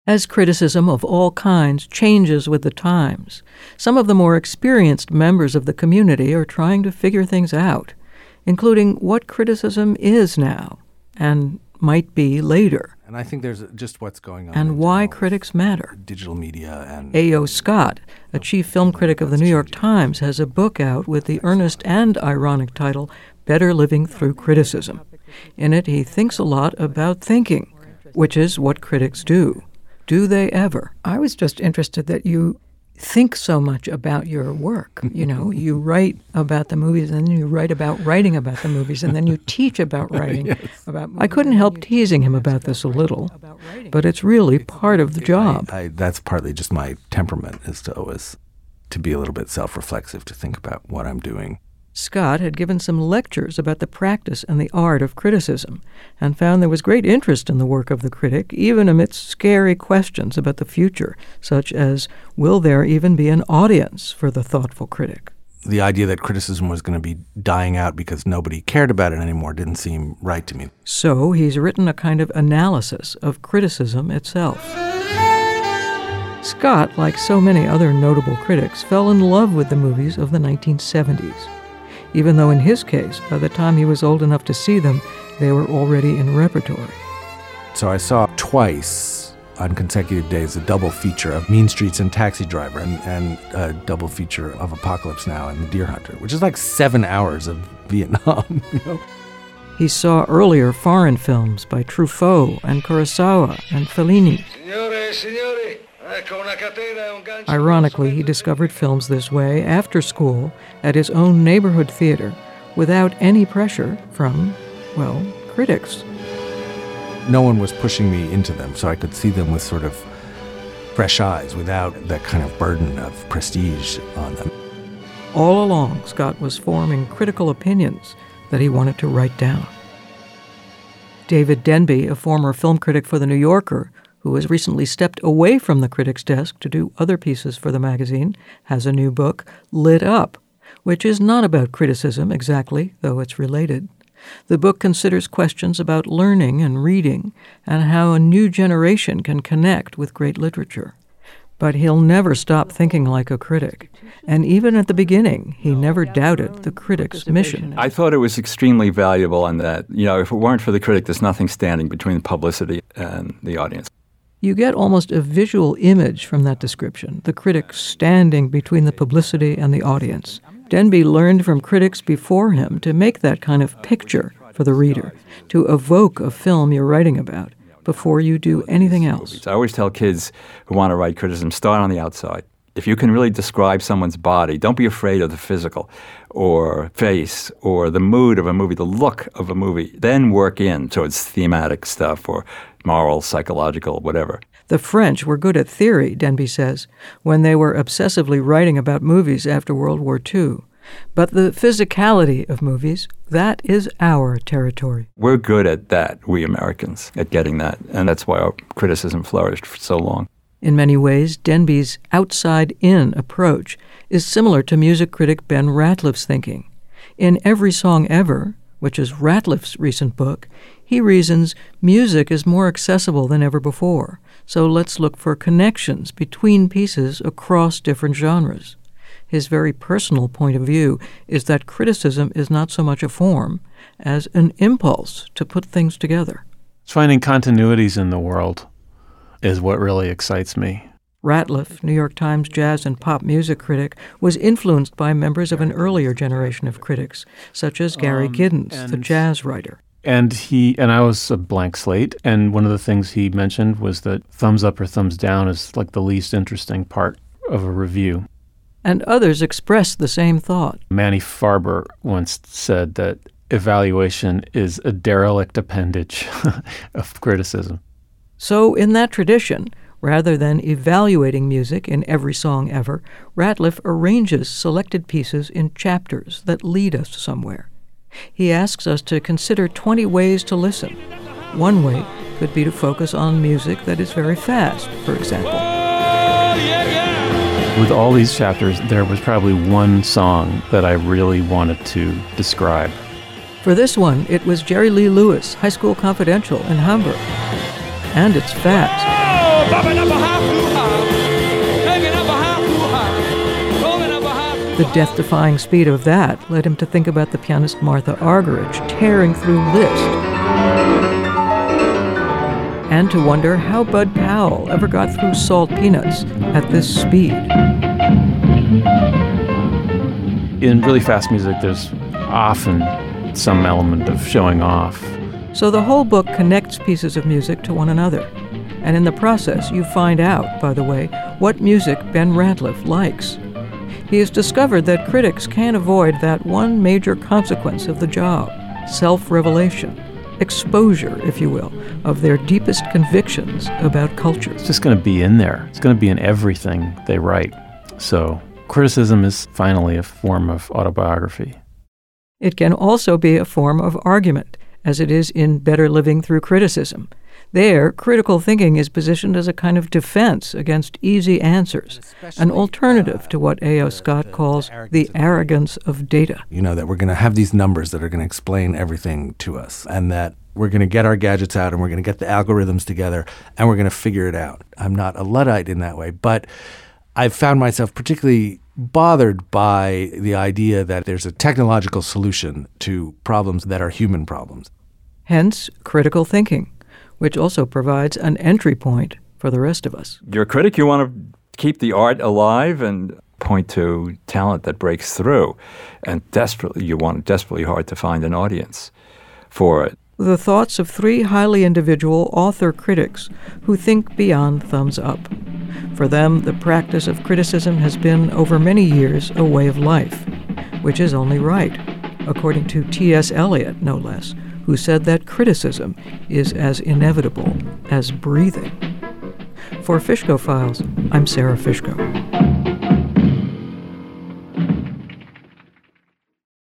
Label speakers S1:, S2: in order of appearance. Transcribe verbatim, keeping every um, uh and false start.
S1: As criticism of all kinds changes with the times, some of the more experienced members of the community are trying to figure things out, including what criticism is now and might be later.
S2: And I think there's just what's going on.
S1: And why critics matter.
S2: Digital media and...
S1: A O Scott, a chief film critic of the New York Times, has a book out with the earnest and ironic title, Better Living Through Criticism. In it, he thinks a lot about thinking, which is what critics do. Do they ever? I was just interested that you think so much about your work. You know, you write about the movies, and then you write about writing about the movies, and then you teach about writing
S2: Yes.
S1: about movies. I couldn't help teasing him about this a little, but it's really part of the job.
S2: I, I, that's partly just my temperament, is to always to be a little bit self-reflexive, to think about what I'm doing.
S1: Scott had given some lectures about the practice and the art of criticism and found there was great interest in the work of the critic, even amidst scary questions about the future, such as, will there even be an audience for the thoughtful critic?
S2: The idea that criticism was going to be dying out because nobody cared about it anymore didn't seem right to me.
S1: So he's written a kind of analysis of criticism itself. Scott, like so many other notable critics, fell in love with the movies of the nineteen seventies. Even though in his case, by the time he was old enough to see them, they were already in repertory.
S2: So I saw twice on consecutive days a double feature of Mean Streets and Taxi Driver, and, and a double feature of Apocalypse Now and The Deer Hunter, which is like seven hours of Vietnam. You know?
S1: He saw earlier foreign films by Truffaut and Kurosawa and Fellini.
S3: Signore, signori.
S1: Ironically, he discovered films this way after school at his own neighborhood theater without any pressure from, well, critics.
S2: No one was pushing me into them, so I could see them with sort of fresh eyes without that kind of burden of prestige on them.
S1: All along, Scott was forming critical opinions that he wanted to write down. David Denby, a former film critic for The New Yorker, who has recently stepped away from the critic's desk to do other pieces for the magazine, has a new book, Lit Up, which is not about criticism exactly, though it's related. The book considers questions about learning and reading and how a new generation can connect with great literature. But he'll never stop thinking like a critic. And even at the beginning, he never doubted the critic's mission.
S4: I thought it was extremely valuable in that, you know, if it weren't for the critic, there's nothing standing between the publicity and the audience.
S1: You get almost a visual image from that description, the critic standing between the publicity and the audience. Denby learned from critics before him to make that kind of picture for the reader, to evoke a film you're writing about before you do anything else.
S4: I always tell kids who want to write criticism, start on the outside. If you can really describe someone's body, don't be afraid of the physical or face or the mood of a movie, the look of a movie. Then work in towards thematic stuff or moral, psychological, whatever.
S1: The French were good at theory, Denby says, when they were obsessively writing about movies after World War Two. But the physicality of movies, that is our territory.
S4: We're good at that, we Americans, at getting that. And that's why our criticism flourished for so long.
S1: In many ways, Denby's outside-in approach is similar to music critic Ben Ratliff's thinking. In Every Song Ever, which is Ratliff's recent book, he reasons music is more accessible than ever before, so let's look for connections between pieces across different genres. His very personal point of view is that criticism is not so much a form as an impulse to put things together.
S5: Finding continuities in the world is what really excites me.
S1: Ratliff, New York Times jazz and pop music critic, was influenced by members of an earlier generation of critics, such as Gary
S5: um,
S1: Giddens, the jazz writer.
S5: And he and I was a blank slate, and one of the things he mentioned was that thumbs up or thumbs down is like the least interesting part of a review.
S1: And others expressed the same thought.
S5: Manny Farber once said that evaluation is a derelict appendage of criticism.
S1: So in that tradition, rather than evaluating music in Every Song Ever, Ratliff arranges selected pieces in chapters that lead us somewhere. He asks us to consider twenty ways to listen. One way could be to focus on music that is very fast, for example.
S5: With all these chapters, there was probably one song that I really wanted to describe.
S1: For this one, it was Jerry Lee Lewis, High School Confidential in Hamburg. And it's fast. The death-defying speed of that led him to think about the pianist Martha Argerich tearing through Liszt, and to wonder how Bud Powell ever got through Salt Peanuts at this speed.
S5: In really fast music, there's often some element of showing off.
S1: So the whole book connects pieces of music to one another. And in the process, you find out, by the way, what music Ben Ratliff likes. He has discovered that critics can't avoid that one major consequence of the job, self-revelation, exposure, if you will, of their deepest convictions about culture.
S5: It's just going to be in there. It's going to be in everything they write. So criticism is finally a form of autobiography.
S1: It can also be a form of argument, as it is in Better Living Through Criticism. There, critical thinking is positioned as a kind of defense against easy answers, an alternative to what A O. Scott calls the arrogance of data.
S2: You know, that we're going to have these numbers that are going to explain everything to us, and that we're going to get our gadgets out and we're going to get the algorithms together and we're going to figure it out. I'm not a Luddite in that way, but I've found myself particularly bothered by the idea that there's a technological solution to problems that are human problems.
S1: Hence, critical thinking, which also provides an entry point for the rest of us.
S4: You're a critic, you want to keep the art alive and point to talent that breaks through. And desperately, you want desperately hard to find an audience for it.
S1: The thoughts of three highly individual author critics who think beyond thumbs up. For them, the practice of criticism has been, over many years, a way of life, which is only right, according to T S. Eliot, no less, who said that criticism is as inevitable as breathing. For Fishko Files, I'm Sarah Fishko.